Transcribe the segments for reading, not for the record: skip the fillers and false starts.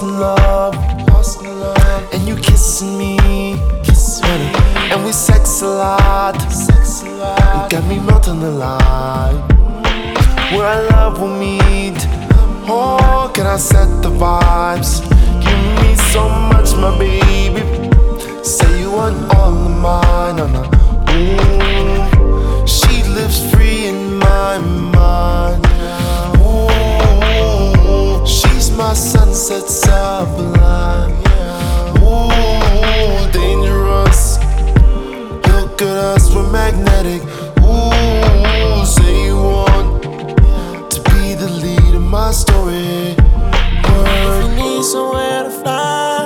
in love, and you kissing me, and we sex a lot. You got me melting the line. Where our love will meet. Oh, can I set the vibes? You mean so much, my baby. Say you want all of mine, ooh, she lives free in my mind. Ooh, she's my sunset sublime. Ooh, dangerous. Look at us, we're magnetic. Ooh, say you want to be the lead of my story. If you need somewhere to fly,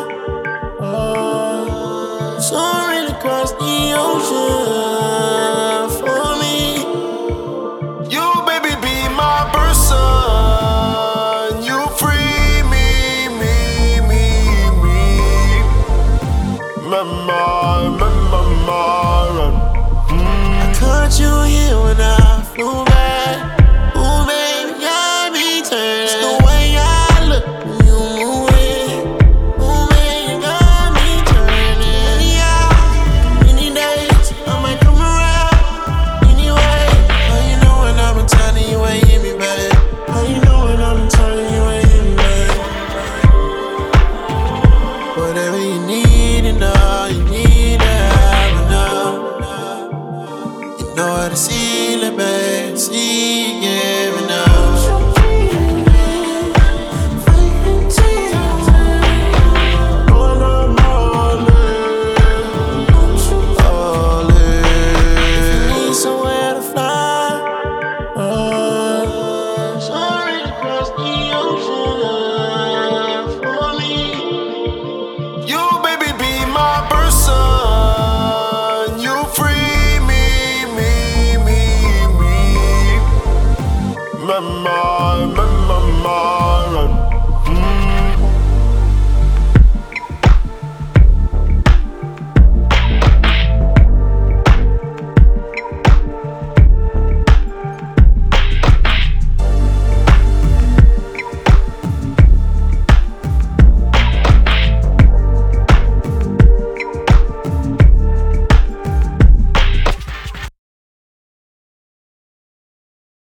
soaring across the ocean for me. You, baby, be my person. You free me. I caught you here when I flew back. Ooh, baby, got me turning. It's the way I look when you move it. Ooh, baby, you got me turning. Any hours, any days, I might come around. Anyway, how you know when I'm returning, you ain't hit me, babe? How you know when I'm returning, you ain't hit me, babe? Whatever you need and all you need to have enough. You know how to see it, babe. See you giving up. If you need somewhere to fly, soaring across the ocean for me. You, baby, be my person. You free me. My.